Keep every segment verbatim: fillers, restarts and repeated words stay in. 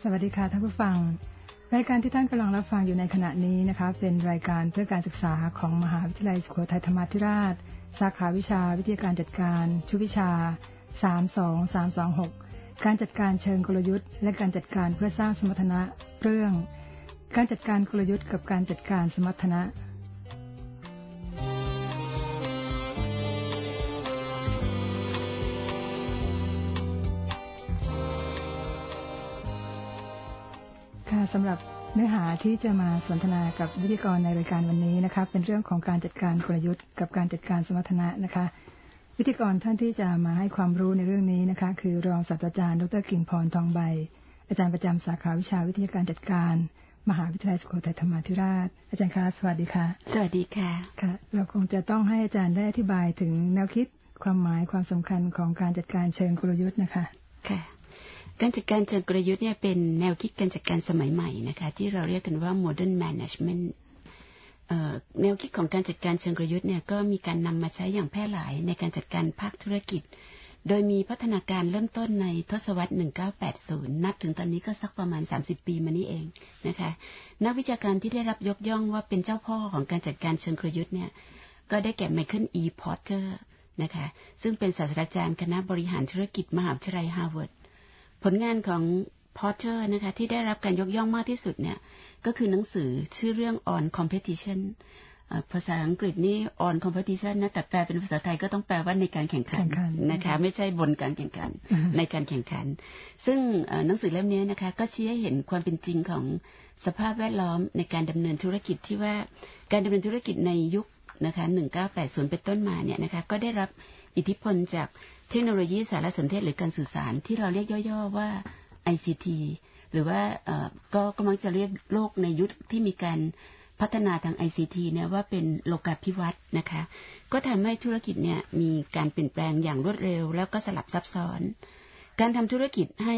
สวัสดีค่ะท่านผู้ฟังรายการที่ท่านกำลังรับฟังอยู่ในขณะนี้นะคะเป็นรายการเพื่อการศึกษาของมหาวิทยาลัยสุโขทัยธรรมาธิราชสาขาวิชาวิทยาการจัดการชุดวิชาสาม สอง สาม สอง หกการจัดการเชิงกลยุทธ์และการจัดการเพื่อสร้างสมรรถนะเรื่องการจัดการกลยุทธ์กับการจัดการสมรรถนะสำหรับเนื้อหาที่จะมาสนทนากับวิทยากรในรายการวันนี้นะคะเป็นเรื่องของการจัดการกลยุทธ์กับการจัดการสมรรถนะนะคะวิทยากรท่านที่จะมาให้ความรู้ในเรื่องนี้นะคะคือรองศาสตราจารย์ดรกิ่งพรทองใบอาจารย์ประจำสาขาวิชาวิทยาการจัดการมหาวิทยาลัยสุโขทัยธรรมาธิราชอาจารย์คะสวัสดีค่ะสวัสดีค่ะค่ะเราคงจะต้องให้อาจารย์ได้อธิบายถึงแนวคิดความหมายความสำคัญของการจัดการเชิงกลยุทธ์นะคะค่ะการจัดการเชิงกลยุทธ์เนี่ยเป็นแนวคิดการจัดการสมัยใหม่นะคะที่เราเรียกกันว่า modern management แนวคิดของการจัดการเชิงกลยุทธ์เนี่ยก็มีการนำมาใช้อย่างแพร่หลายในการจัดการภาคธุรกิจโดยมีพัฒนาการเริ่มต้นในทศวรรษหนึ่งพันเก้าร้อยแปดสิบนับถึงตอนนี้ก็สักประมาณสามสิบปีมานี้เองนะคะนักวิชาการที่ได้รับยกย่องว่าเป็นเจ้าพ่อของการจัดการเชิงกลยุทธ์เนี่ยก็ได้แก่ไมเคิล อี พอร์เตอร์นะคะซึ่งเป็นศาสตราจารย์คณะบริหารธุรกิจมหาวิทยาลัยฮาร์วาร์ดผลงานของพอร์เตอร์นะคะที่ได้รับการยกย่องมากที่สุดเนี่ยก็คือหนังสือชื่อเรื่อง on competition ภาษาอังกฤษนี่ on competition นะแต่แปลเป็นภาษาไทยก็ต้องแปลว่าในการแข่งขันนะคะไม่ใช่บนการแข่งขันในการแข่งขันซึ่งหนังสือเล่มนี้นะคะก็ชี้ให้เห็นความเป็นจริงของสภาพแวดล้อมในการดำเนินธุรกิจที่ว่าการดำเนินธุรกิจในยุคนะคะหนึ่งพันเก้าร้อยแปดสิบเป็นต้นมาเนี่ยนะคะก็ได้รับอิทธิพลจากเทคโนโลยีสารสนเทศหรือการสื่อสารที่เราเรียกย่อๆว่า ไอ ซี ที หรือว่าก็กำลังจะเรียกโลกในยุคที่มีการพัฒนาทาง ไอ ซี ที เนี่ยว่าเป็นโลกาภิวัตน์นะคะก็ทำให้ธุรกิจเนี่ยมีการเปลี่ยนแปลงอย่างรวดเร็วแล้วก็สลับซับซ้อนการทำธุรกิจให้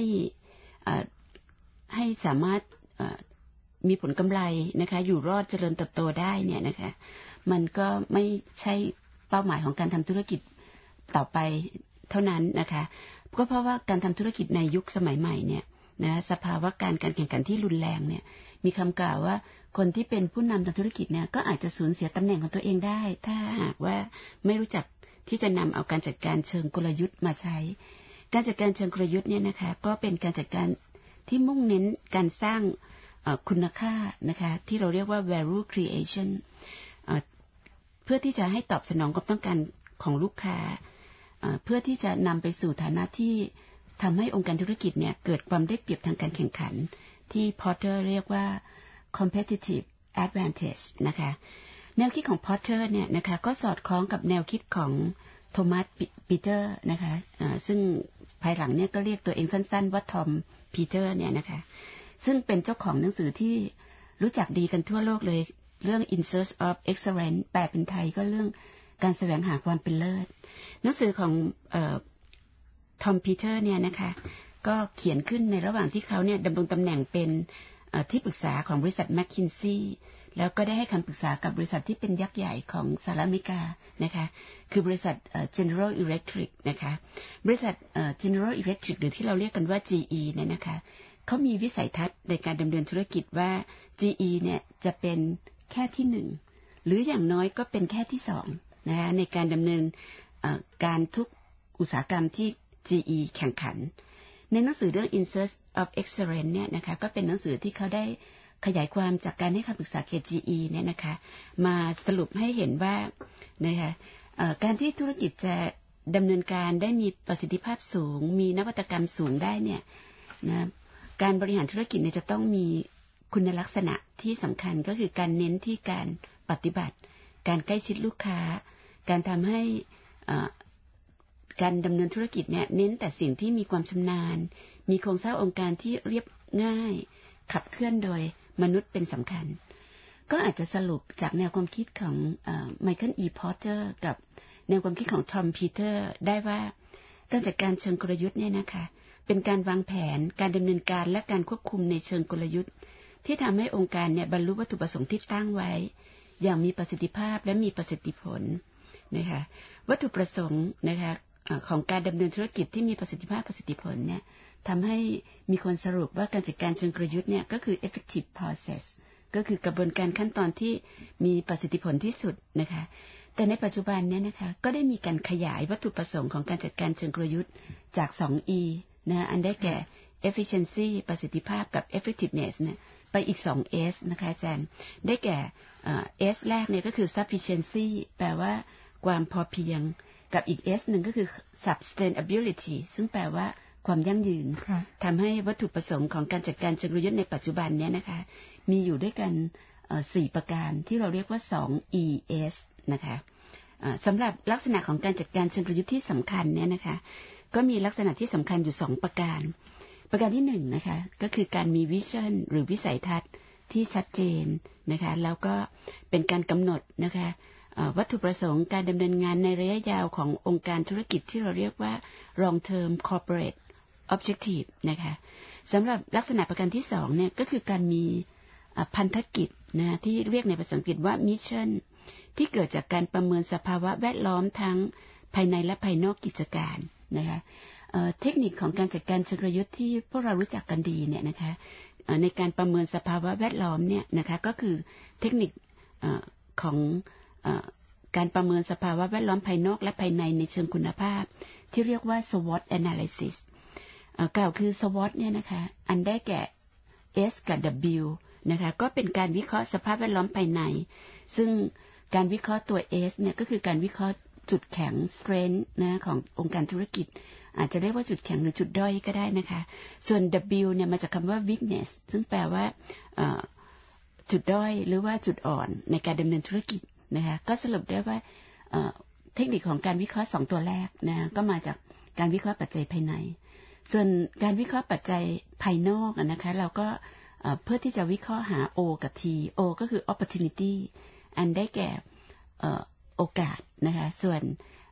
ให้สามารถมีผลกำไรนะคะอยู่รอดเจริญเติบโตได้เนี่ยนะคะมันก็ไม่ใช่เป้าหมายของการทำธุรกิจต่อไปเท่านั้นนะคะก็เพราะว่าการทำธุรกิจในยุคสมัยใหม่เนี่ยนะสภาวะการการแข่งขันที่รุนแรงเนี่ยมีคำกล่าวว่าคนที่เป็นผู้นำทางธุรกิจเนี่ยก็อาจจะสูญเสียตำแหน่งของตัวเองได้ถ้าหากว่าไม่รู้จักที่จะนำเอาการจัดการเชิงกลยุทธ์มาใช้การจัดการเชิงกลยุทธ์เนี่ยนะคะก็เป็นการจัดการที่มุ่งเน้นการสร้างคุณค่านะคะที่เราเรียกว่า value creation เพื่อที่จะให้ตอบสนองความต้องการของลูกค้าเพื่อที่จะนำไปสู่ฐานะที่ทำให้องค์การธุรกิจเนี่ยเกิดความได้เปรียบทางการแข่งขันที่พอร์เตอร์เรียกว่า competitive advantage นะคะแนวคิดของพอร์เตอร์เนี่ยนะคะก็สอดคล้องกับแนวคิดของโทมัสปีเตอร์นะคะซึ่งภายหลังเนี่ยก็เรียกตัวเองสั้นๆว่าทอมปีเตอร์เนี่ยนะคะซึ่งเป็นเจ้าของหนังสือที่รู้จักดีกันทั่วโลกเลยเรื่อง In Search of Excellence แปลเป็นไทยก็เรื่องการแสวงหาความเป็นเลิศหนังสือของทอมปีเตอร์เนี่ยนะคะก็เขียนขึ้นในระหว่างที่เขาเนี่ยดำรงตำแหน่งเป็นที่ปรึกษาของบริษัทแมคคินซีย์แล้วก็ได้ให้คำปรึกษากับบริษัทที่เป็นยักษ์ใหญ่ของสหรัฐอเมริกานะคะคือบริษัท General Electric นะคะบริษัท General Electric หรือที่เราเรียกกันว่า จี อี เนี่ยนะคะเขามีวิสัยทัศน์ในการดำเนินธุรกิจว่า จี อี เนี่ยจะเป็นแค่ที่หนึ่งหรืออย่างน้อยก็เป็นแค่ที่สองนะคะในการดำเนินการทุกอุตสาหกรรมที่ จี อี แข่งขันในหนังสือเรื่อง In Search of Excellence เนี่ยนะคะก็เป็นหนังสือที่เขาได้ขยายความจากการให้คำปรึกษาแก่ จี อี เนี่ยนะคะมาสรุปให้เห็นว่านะคะการที่ธุรกิจจะดำเนินการได้มีประสิทธิภาพสูงมีนวัตกรรมสูงได้เนี่ยนะการบริหารธุรกิจเนี่ยจะต้องมีคุณลักษณะที่สำคัญก็คือการเน้นที่การปฏิบัติการใกล้ชิดลูกค้าการทำให้การดำเนินธุรกิจเนี่ยเน้นแต่สิ่งที่มีความชำนาญมีโครงสร้างองค์การที่เรียบง่ายขับเคลื่อนโดยมนุษย์เป็นสำคัญก็อาจจะสรุปจากแนวความคิดของไมเคิล อี พอร์เตอร์กับแนวความคิดของทอม ปีเตอร์ได้ว่าการจัดการเชิงกลยุทธ์เนี่ยนะคะเป็นการวางแผนการดำเนินการและการควบคุมในเชิงกลยุทธ์ที่ทำให้องค์การเนี่ยบรรลุวัตถุประสงค์ที่ตั้งไว้อย่างมีประสิทธิภาพและมีประสิทธิผลนะคะวัตถุประสงค์นะคะของการดำเนินธุรกิจที่มีประสิทธิภาพประสิทธิผลเนี่ยทำให้มีคนสรุปว่าการจัดการเชิงกลยุทธ์เนี่ยก็คือ effective process ก็คือกระบวนการขั้นตอนที่มีประสิทธิผลที่สุดนะคะแต่ในปัจจุบันเนี่ยนะคะก็ได้มีการขยายวัตถุประสงค์ของการจัดการเชิงกลยุทธ์จาก สอง อี นะอันได้แก่ efficiency ประสิทธิภาพกับ effectiveness เนี่ยไปอีก สอง เอส นะคะอาจารย์ได้แก่ S แรกเนี่ยก็คือ sufficiency แปลว่าความพอเพียงกับอีก S หนึ่งก็คือ sustainability ซึ่งแปลว่าความยั่งยืนทำให้วัตถุประสงค์ของการจัดการเชิงกลยุทธ์ในปัจจุบันเนี่ยนะคะมีอยู่ด้วยกันสี่ประการที่เราเรียกว่า สอง อี เอส นะคะสำหรับลักษณะของการจัดการเชิงกลยุทธ์ที่สำคัญเนี่ยนะคะก็มีลักษณะที่สำคัญอยู่สองประการประการที่หนึ่งนะคะก็คือการมีวิชั่นหรือวิสัยทัศน์ที่ชัดเจนนะคะแล้วก็เป็นการกำหนดนะคะวัตถุประสงค์การดำเนินงานในระยะยาวขององค์การธุรกิจที่เราเรียกว่า long term corporate objective นะคะสำหรับลักษณะประการที่สองเนี่ยก็คือการมีพันธกิจนะที่เรียกในภาษาอังกฤษว่า mission ที่เกิดจากการประเมินสภาวะแวดล้อมทั้งภายในและภายนอกกิจการนะคะเทคนิคของการจัดการเชิงกลยุทธ์ที่พวกเรารู้จักกันดีเนี่ยนะคะในการประเมินสภาวะแวดล้อมเนี่ยนะคะก็คือเทคนิคของการประเมินสภาวะแวดล้อมภายนอกและภายในในเชิงคุณภาพที่เรียกว่า สวอต analysis กล่าวคือ สวอต เนี่ยนะคะอันได้แก่ S กับ W นะคะก็เป็นการวิเคราะห์สภาพแวดล้อมภายในซึ่งการวิเคราะห์ตัว S เนี่ยก็คือการวิเคราะห์จุดแข็ง strength นะขององค์การธุรกิจอาจจะเรียกว่าจุดแข็งหรือจุดด้อยก็ได้นะคะส่วน W เนี่ยมาจากคำว่า weakness ซึ่งแปลว่าจุดด้อยหรือว่าจุดอ่อนในการดำเนินธุรกิจนะคะก็สรุปได้ว่าเทคนิคของการวิเคราะห์สองตัวแรกนะก็มาจากการวิเคราะห์ปัจจัยภายในส่วนการวิเคราะห์ปัจจัยภายนอกนะคะเราก็เพื่อที่จะวิเคราะห์หา O กับ T O ก็คือ opportunity อันได้แก่โอกาสนะคะส่วน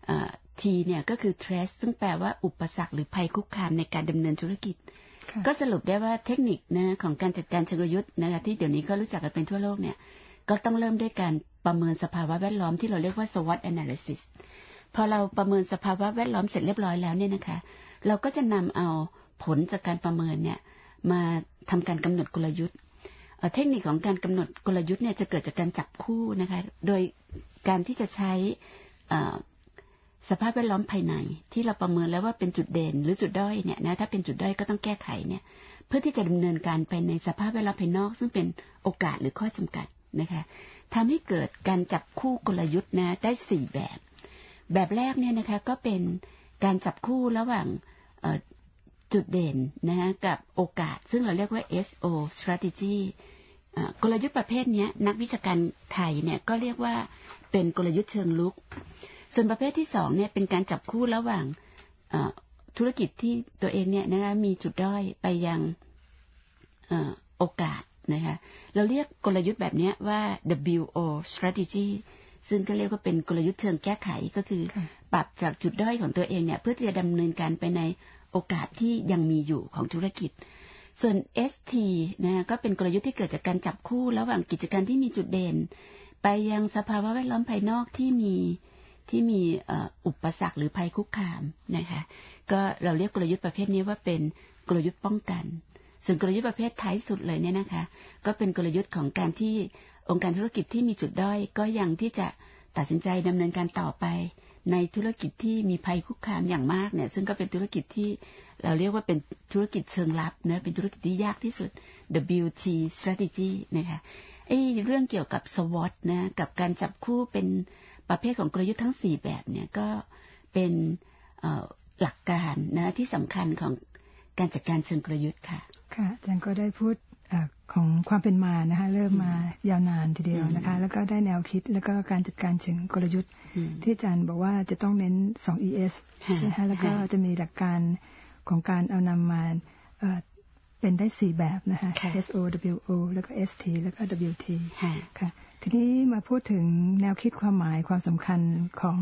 T เนี่ยก็คือ threat ซึ่งแปลว่าอุปสรรคหรือภัยคุกคามในการดำเนินธุรกิจก็สรุปได้ว่าเทคนิคนะของการจัดการเชิงกลยุทธ์นะคะที่เดี๋ยวนี้ก็รู้จักกันเป็นทั่วโลกเนี่ยก็ต้องเริ่มด้วยการประเมินสภาวะแวดล้อมที่เราเรียกว่า สวอต analysis พอเราประเมินสภาวะแวดล้อมเสร็จเรียบร้อยแล้วเนี่ยนะคะเราก็จะนำเอาผลจากการประเมินเนี่ยมาทำการกำหนดกลยุทธ์เทคนิคของการกำหนดกลยุทธ์เนี่ยจะเกิดจากการจับคู่นะคะโดยการที่จะใช้สภาพแวดล้อมภายในที่เราประเมินแล้วว่าเป็นจุดเด่นหรือจุดด้อยเนี่ยนะถ้าเป็นจุดด้อยก็ต้องแก้ไขเนี่ยเพื่อที่จะดำเนินการไปในสภาพแวดล้อมภายนอกซึ่งเป็นโอกาสหรือข้อจำกัดนะคะทำให้เกิดการจับคู่กลยุทธ์นะได้สี่แบบแบบแรกเนี่ยนะคะก็เป็นการจับคู่ระหว่างจุดเด่นนะกับโอกาสซึ่งเราเรียกว่า เอส โอ strategy กลยุทธ์ประเภทนี้นักวิชาการไทยเนี่ยก็เรียกว่าเป็นกลยุทธ์เชิงลุกส่วนประเภทที่สองเนี่ยเป็นการจับคู่ระหว่างธุรกิจที่ตัวเองเนี่ยนะคะมีจุดด้อยไปยังโอกาสนะคะเราเรียกกลยุทธ์แบบนี้ว่า ดับเบิลยู โอ strategy ซึ่งก็เรียกว่าเป็นกลยุทธ์เชิงแก้ไขก็คือปรับจากจุดด้อยของตัวเองเนี่ยเพื่อที่จะดำเนินการไปในโอกาสที่ยังมีอยู่ของธุรกิจส่วน เอส ที นะก็เป็นกลยุทธ์ที่เกิดจากการจับคู่ระหว่างกิจการที่มีจุดเด่นไปยังสภาวะแวดล้อมภายนอกที่มีที่มีอุปสรรคหรือภัยคุกคามนะคะก็เราเรียกกลยุทธ์ประเภทนี้ว่าเป็นกลยุทธ์ป้องกันส่วนกลยุทธ์ประเภทท้ายสุดเลยเนี่ยนะคะก็เป็นกลยุทธ์ของการที่องค์การธุรกิจที่มีจุดด้อยก็ยังที่จะตัดสินใจดำเนินการต่อไปในธุรกิจที่มีภัยคุกคามอย่างมากเนี่ยซึ่งก็เป็นธุรกิจที่เราเรียกว่าเป็นธุรกิจเชิงลับนะเป็นธุรกิจที่ยากที่สุด ดับเบิลยู ที strategy นะคะไอ้เรื่องเกี่ยวกับ สวอต นะกับการจับคู่เป็นประเภทของกลยุทธ์ทั้งสี่แบบเนี่ยก็เป็นหลักการนะที่สำคัญของการจัดการเชิงกลยุทธ์ค่ะค่ะอาจารย์ก็ได้พูดของความเป็นมานะคะเริ่มมายาวนานทีเดียวนะคะแล้วก็ได้แนวคิดแล้วก็การจัดการเชิงกลยุทธ์ที่อาจารย์บอกว่าจะต้องเน้น สอง อี เอส ใช่ไหมคะแล้วก็จะมีหลักการของการเอานำมาเป็นได้สี่แบบนะคะ เอส โอ ดับเบิลยู โอ แล้วก็ เอส ที แล้วก็ ดับเบิลยู ที ค่ะทีนี้มาพูดถึงแนวคิดความหมายความสำคัญของ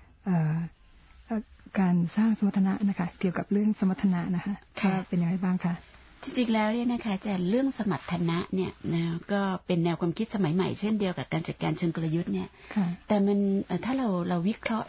การสร้างสมรรถนะนะคะเกี่ยวกับเรื่องสมรรถนะนะคะว่าเป็นยังไงบ้างคะจริงๆแล้วเนี่ยนะคะอาจารย์เรื่องสมรรถนะเนี่ยนะก็เป็นแนวความคิดสมัยใหม่เช่นเดียวกับการจัดการเชิงกลยุทธ์เนี่ยแต่มันถ้าเราเราวิเคราะห์จาก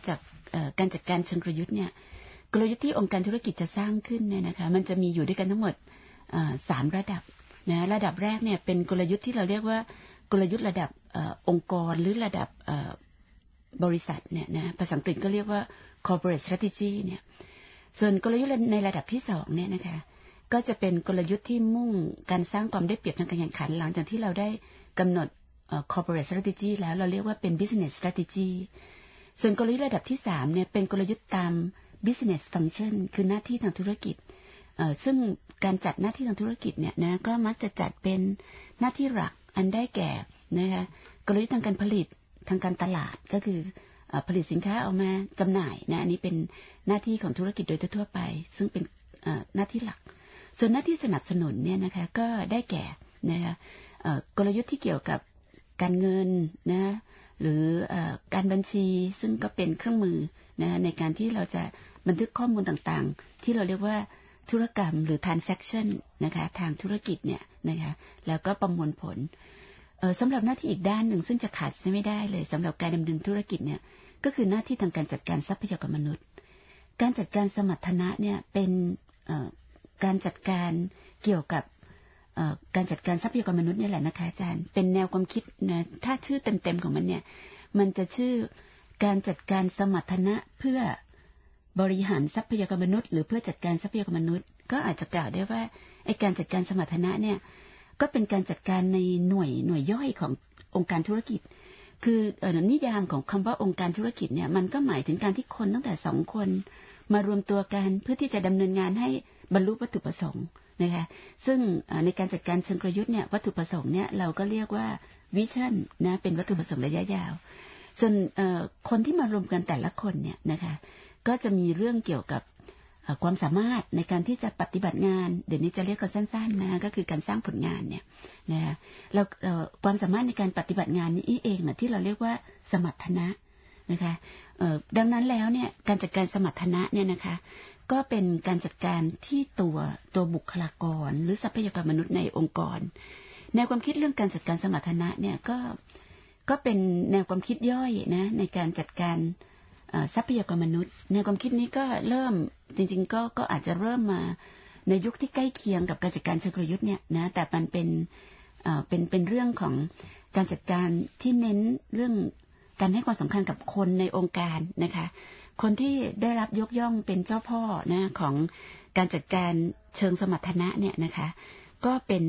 การจัดการเชิงกลยุทธ์เนี่ยกลยุทธ์ที่องค์การธุรกิจจะสร้างขึ้นเนี่ยนะคะมันจะมีอยู่ด้วยกันทั้งหมดสามระดับนะระดับแรกเนี่ยเป็นกลยุทธ์ที่เราเรียกว่ากลยุทธ์ระดับองค์กรหรือระดับบริษัทเนี่ยนะภาษาอังกฤษก็เรียกว่า corporate strategy เนี่ยส่วนกลยุทธ์ในระดับที่สองเนี่ยนะคะก็จะเป็นกลยุทธ์ที่มุ่งการสร้างความได้เปรียบทางการแข่งขันหลังจากที่เราได้กำหนด corporate strategy แล้วเราเรียกว่าเป็น business strategy ส่วนกลยุทธ์ระดับที่สามเนี่ยเป็นกลยุทธ์ตาม business function คือหน้าที่ทางธุรกิจซึ่งการจัดหน้าที่ทางธุรกิจเนี่ยนะก็มักจะจัดเป็นหน้าที่หลักอันได้แก่นะคะกลยุทธ์ทางการผลิตทางการตลาดก็คือผลิตสินค้าออกมาจำหน่ายนะอันนี้เป็นหน้าที่ของธุรกิจโดยทั่วไปซึ่งเป็นหน้าที่หลักส่วนหน้าที่สนับสนุนเนี่ยนะคะก็ได้แก่นะคะกลยุทธ์ที่เกี่ยวกับการเงินนะหรือการบัญชีซึ่งก็เป็นเครื่องมือนะในการที่เราจะบันทึกข้อมูลต่างๆที่เราเรียกว่าธุรกรรมหรือ transaction นะคะทางธุรกิจเนี่ยนะคะแล้วก็ประมวลผลสำหรับหน้าที่อีกด้านหนึ่งซึ่งจะขาดไม่ได้เลยสำหรับการดำเนินธุรกิจเนี่ยก็คือหน้าที่ทางการจัดการทรัพยากรมนุษย์การจัดการสมรรถนะเนี่ยเป็นการจัดการเกี่ยวกับการจัดการทรัพยากรมนุษย์นี่แหละนะคะอาจารย์เป็นแนวความคิดนะถ้าชื่อเต็มๆของมันเนี่ยมันจะชื่อการจัดการสมรรถนะเพื่อบริหารทรัพยากรมนุษย์หรือเพื่อจัดการทรัพยากรมนุษย์ก็อาจจะกล่าวได้ว่าไอ้การจัดการสมรรถนะเนี่ยก็เป็นการจัดการในหน่วยหน่วยย่อยขององค์การธุรกิจคือนิยามของคำว่าองค์การธุรกิจเนี่ยมันก็หมายถึงการที่คนตั้งแต่สองคนมารวมตัวกันเพื่อที่จะดำเนินงานให้บรรลุวัตถุประสงค์นะคะซึ่งในการจัดการเชิงกลยุทธ์เนี่ยวัตถุประสงค์เนี่ยเราก็เรียกว่าวิชั่นนะเป็นวัตถุประสงค์ระยะยาวส่วนคนที่มารวมกันแต่ละคนเนี่ยนะคะก็จะมีเรื่องเกี่ยวกับความสามารถในการที่จะปฏิบัติงานเดี๋ยวนี้จะเรียกกันสั้นๆนะก็คือการสร้างผลงานเนี่ยนะแล้วความสามารถในการปฏิบัติงานนี้เองนะที่เราเรียกว่าสมรรถนะนะคะดังนั้นแล้วเนี่ยการจัดการสมรรถนะเนี่ยนะคะก็เป็นการจัดการที่ตัวตัวบุคลากรหรือทรัพยากรมนุษย์ในองค์กรแนวความคิดเรื่องการจัดการสมรรถนะเนี่ยก็ก็เป็นแนวความคิดย่อยนะในการจัดการทรัพยากรมนุษย์แนวความคิดนี้ก็เริ่มจริงๆก็ก็อาจจะเริ่มมาในยุคที่ใกล้เคียงกับการจัดการเชิงกลยุทธ์เนี่ยนะแต่มันเป็นเป็นเป็นเรื่องของการจัดการที่เน้นเรื่องการให้ความสำคัญกับคนในองค์การนะคะคนที่ได้รับยกย่องเป็นเจ้าพ่อนะของการจัดการเชิงสมรรถนะเนี่ยนะคะก็เป็น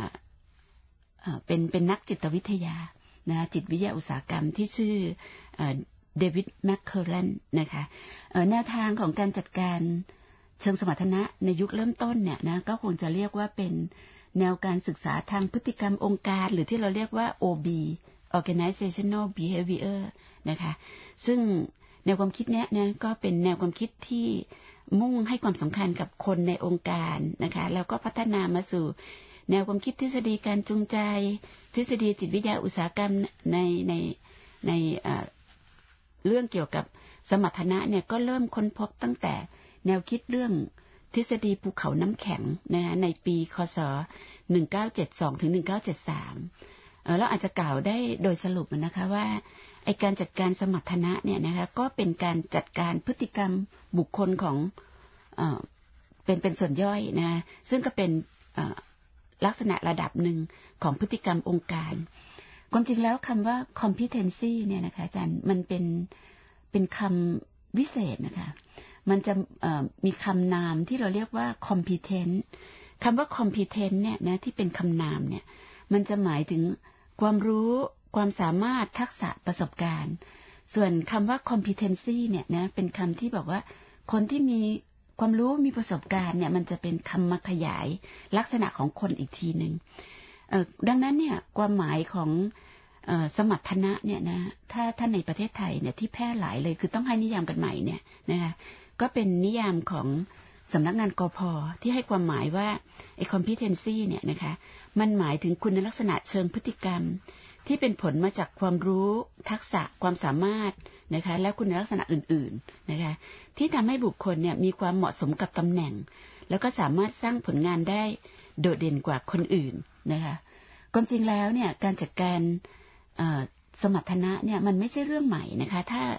เป็นเป็นนักจิตวิทยานะจิตวิทยาอุตสาหกรรมที่ชื่อเดวิดแมคเคอรันนะคะแนวทางของการจัดการเชิงสมรรถนะในยุคเริ่มต้นเนี่ยนะก็คงจะเรียกว่าเป็นแนวการศึกษาทางพฤติกรรมองค์การหรือที่เราเรียกว่า โอ บี Organizational Behavior นะคะซึ่งแนวความคิดนี้นะก็เป็นแนวความคิดที่มุ่งให้ความสำคัญกับคนในองค์การนะคะแล้วก็พัฒนามาสู่แนวความคิดทฤษฎีการจูงใจทฤษฎีจิตวิทยาอุตสาหกรรมในในในเรื่องเกี่ยวกับสมรรถนะเนี่ยก็เริ่มค้นพบตั้งแต่แนวคิดเรื่องทฤษฎีภูเขาน้ำแข็งนะในปีคศหนึ่งพันเก้าร้อยเจ็ดสิบสองถึงหนึ่งพันเก้าร้อยเจ็ดสิบสามเออแล้วอาจจะกล่าวได้โดยสรุปนะคะว่าไอ้การจัดการสมรรถนะเนี่ยนะคะก็เป็นการจัดการพฤติกรรมบุคคลของเอ่อเป็นเป็นส่วนย่อยนะซึ่งก็เป็นลักษณะระดับหนึ่งของพฤติกรรมองค์การความจริงแล้วคำว่า competency เนี่ยนะคะอาจารย์มันเป็นเป็นคำวิเศษนะคะมันจะมีคำนามที่เราเรียกว่า competent คำว่า competent เนี่ยนะที่เป็นคำนามเนี่ยมันจะหมายถึงความรู้ความสามารถทักษะประสบการณ์ส่วนคำว่า competency เนี่ยนะเป็นคำที่บอกว่าคนที่มีความรู้มีประสบการณ์เนี่ยมันจะเป็นคำมาขยายลักษณะของคนอีกทีหนึ่งดังนั้นเนี่ยความหมายของสมรรถนะเนี่ยนะถ้าถ้าในประเทศไทยเนี่ยที่แพร่หลายเลยคือต้องให้นิยามกันใหม่เนี่ยนะคะก็เป็นนิยามของสำนักงานกพ.ที่ให้ความหมายว่าไอ้ competency เนี่ยนะคะมันหมายถึงคุณลักษณะเชิงพฤติกรรมที่เป็นผลมาจากความรู้ทักษะความสามารถนะคะและคุณลักษณะอื่นๆนะคะที่ทำให้บุคคลเนี่ยมีความเหมาะสมกับตำแหน่งแล้วก็สามารถสร้างผลงานได้โดดเด่นกว่าคนอื่นนะคะความจริงแล้วเนี่ยการจัดการสมรรถนะเนี่ยมันไม่ใช่เรื่องใหม่นะคะถ้า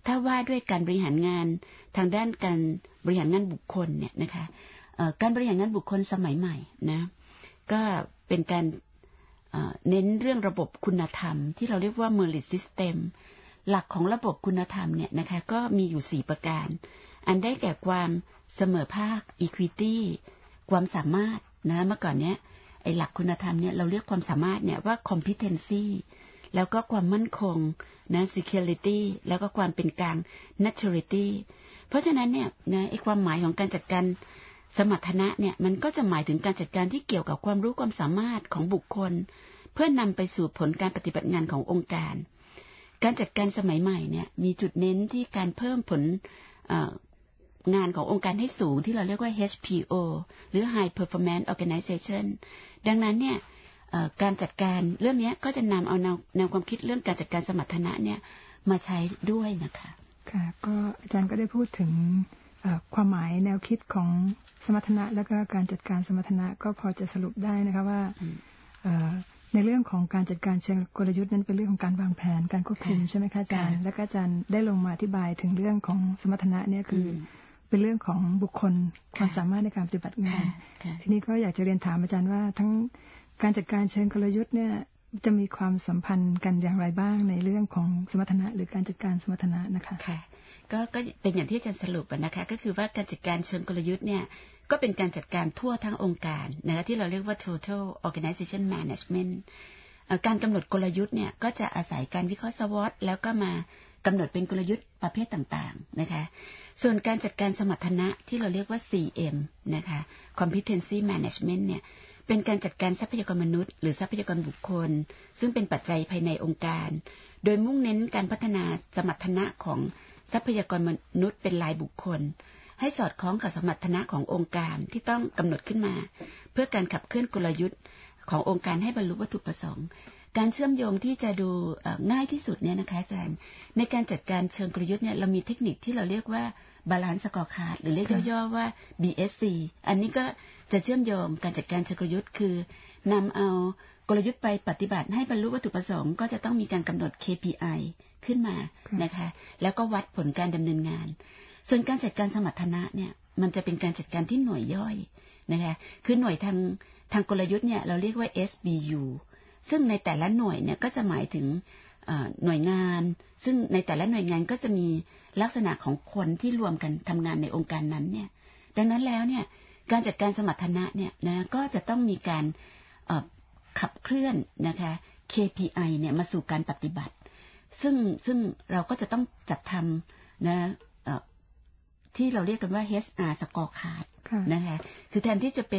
ถ้าว่าด้วยการบริหารงานทางด้านการบริหารงานบุคคลเนี่ยนะคะการบริหารงานบุคคลสมัยใหม่นะก็เป็นการเน้นเรื่องระบบคุณธรรมที่เราเรียกว่า merit system หลักของระบบคุณธรรมเนี่ยนะคะก็มีอยู่สี่ประการอันได้แก่ความเสมอภาค equity ความสามารถนะเมื่อก่อนเนี้ยไอ้หลักคุณธรรมเนี่ยเราเรียกความสามารถเนี่ยว่า competency แล้วก็ความมั่นคงนะ security แล้วก็ความเป็นกลาง maturity เพราะฉะนั้นเนี่ยนะไอ้ความหมายของการจัดการสมรรถนะเนี่ยมันก็จะหมายถึงการจัดการที่เกี่ยวกับความรู้ความสามารถของบุคคลเพื่อนำไปสู่ผลการปฏิบัติงานขององค์การการจัดการสมัยใหม่เนี่ยมีจุดเน้นที่การเพิ่มผลงานขององค์การให้สูงที่เราเรียกว่า เอช พี โอ หรือ High Performance Organization ดังนั้นเนี่ยการจัดการเรื่องนี้ก็จะนำเอาแนวแนวความคิดเรื่องการจัดการสมรรถนะเนี่ยมาใช้ด้วยนะคะค่ะก็อาจารย์ก็ได้พูดถึงความหมายแนวคิดของสมรรถนะและก็การจัดการสมรรถนะก็พอจะสรุปได้นะคะว่าในเรื่องของการจัดการเชิงกลยุทธ์นั้นเป็นเรื่องของการวางแผนการควบคุมใช่ไหมคะอาจารย์และก็อาจารย์ได้ลงมาอธิบายถึงเรื่องของสมรรถนะเนี่ยคือเป็นเรื่องของบุคคลความสามารถในการปฏิบัติงานทีนี้ก็อยากจะเรียนถามอาจารย์ว่าทั้งการจัดการเชิงกลยุทธ์เนี่ยจะมีความสัมพันธ์กันอย่างไรบ้างในเรื่องของสมรรถนะหรือการจัดการสมรรถนะนะคะค่ะก็ก็เป็นอย่างที่อาจารย์สรุปนะคะก็คือว่าการจัดการเชิงกลยุทธ์เนี่ยก็เป็นการจัดการทั่วทั้งองค์การนะคะที่เราเรียกว่า total organization management การกำหนดกลยุทธ์เนี่ยก็จะอาศัยการวิเคราะห์ SWOT แล้วก็มากำหนดเป็นกลยุทธ์ประเภทต่างๆนะคะส่วนการจัดการสมรรถนะที่เราเรียกว่า ซี เอ็ม นะคะ competency management เนี่ยเป็นการจัดการทรัพยากรมนุษย์หรือทรัพยากรบุคคลซึ่งเป็นปัจจัยภายในองค์การโดยมุ่งเน้นการพัฒนาสมรรถนะของทรัพยากรมนุษย์เป็นรายบุคคลให้สอดคล้องกับสมรรถนะขององค์การที่ต้องกำหนดขึ้นมาเพื่อการขับเคลื่อนกลยุทธ์ขององค์การให้บรรลุวัตถุประสงค์การเชื่อมโยงที่จะดูง่ายที่สุดเนี่ยนะคะอาจารย์ในการจัดการเชิงกลยุทธ์เนี่ยเรามีเทคนิคที่เราเรียกว่า Balance Scorecard หรือเรียกย่อๆว่า บี เอส ซี อันนี้ก็จะเชื่อมโยงการจัดการเชิงกลยุทธ์คือนำเอากลยุทธ์ไปปฏิบัติให้บรรลุวัตถุประสงค์ก็จะต้องมีการกำหนด เค พี ไอ ขึ้นมานะคะแล้วก็วัดผลการดำเนินงานส่วนการจัดการสมรรถนะเนี่ยมันจะเป็นการจัดการที่หน่วยย่อยนะคะคือหน่วยทางทางกลยุทธ์เนี่ยเราเรียกว่า เอส บี ยู ซึ่งในแต่ละหน่วยเนี่ยก็จะหมายถึงหน่วยงานซึ่งในแต่ละหน่วยงานก็จะมีลักษณะของคนที่รวมกันทำงานในองค์การนั้นเนี่ยดังนั้นแล้วเนี่ยการจัดการสมรรถนะเนี่ยนะก็จะต้องมีการขับเคลื่อนนะคะ เค พี ไอ เนี่ยมาสู่การปฏิบัติซึ่งซึ่งเราก็จะต้องจัดทำนะที่เราเรียกกันว่า เอช อาร์ Scorecard นะคะคือแทนที่จะเป็น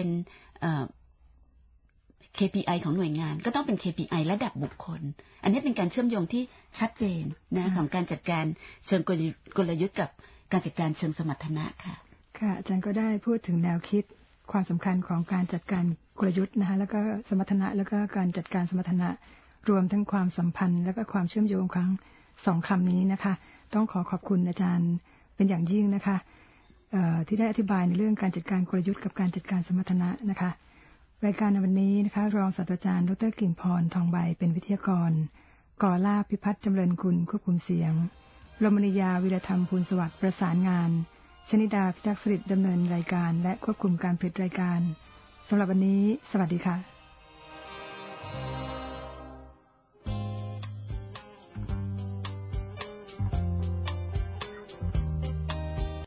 เค พี ไอ ของหน่วยงานก็ต้องเป็น เค พี ไอ ระดับบุคคลอันนี้เป็นการเชื่อมโยงที่ชัดเจนนะของการจัดการเชิงกลยุทธ์กับการจัดการเชิงสมรรถนะค่ะค่ะอาจารย์ก็ได้พูดถึงแนวคิดความสำคัญของการจัดการกลยุทธ์นะคะแล้วก็สมรรถนะแล้วก็การจัดการสมรรถนะรวมทั้งความสัมพันธ์แล้วก็ความเชื่อมโยงของสองคำนี้นะคะต้องขอขอบคุณอาจารย์เป็นอย่างยิ่งนะคะที่ได้อธิบายในเรื่องการจัดการกลยุทธ์กับการจัดการสมรรถนะนะคะรายการในวันนี้นะคะรองศาสตราจารย์ดร.กลิ่นพรทองใบเป็นวิทยากรกอลาภพิพัฒน์จำเริญกุลควบคุมเสียงรมณียาวิรธรรมภูลสวัสดิ์ประสานงานชนิดาพิทักษ์สิริดำเนินรายการและควบคุมการผลิตรายการสำหรับวันนี้สวัสดีค่ะ